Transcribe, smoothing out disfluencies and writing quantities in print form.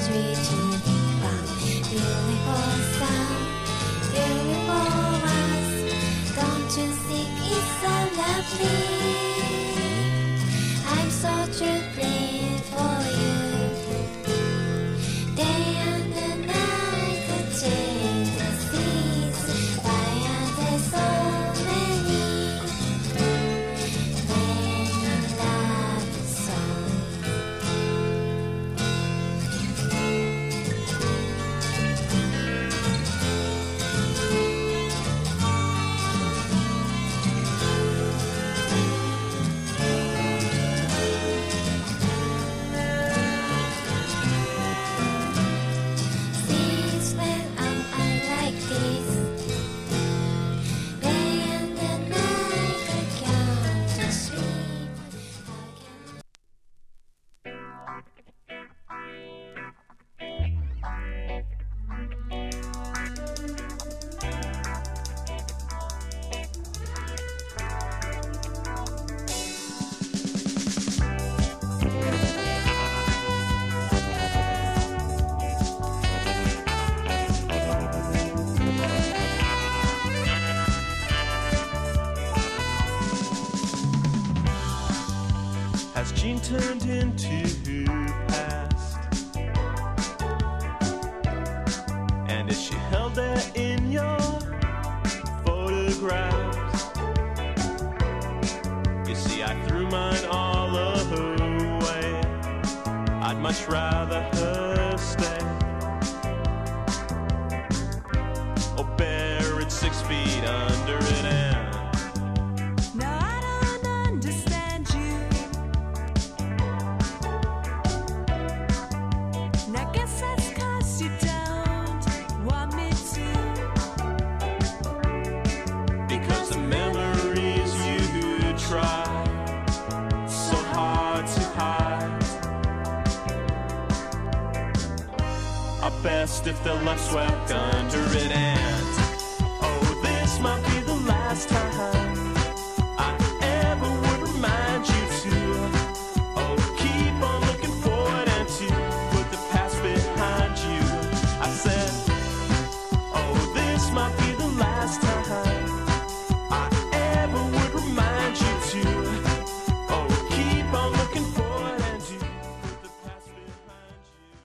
tree to be found. Beautiful sound, beautiful ones. Don't you think it's so lovely? I'm so truly for you. Day and the night, the change the seas. Why are there so many? When you love the song. Since when am I like this? Day and the night, I can't sleep. How can Has Jean turned into past? And is she held there in your photographs? You see, I threw mine all away. I'd much rather her stay. Or buried 6 feet under it and Now I don't understand you. And I guess that's 'cause you don't want me to. because the memories you try so hard to hide are best if they're left swept under it and oh, this might be the last time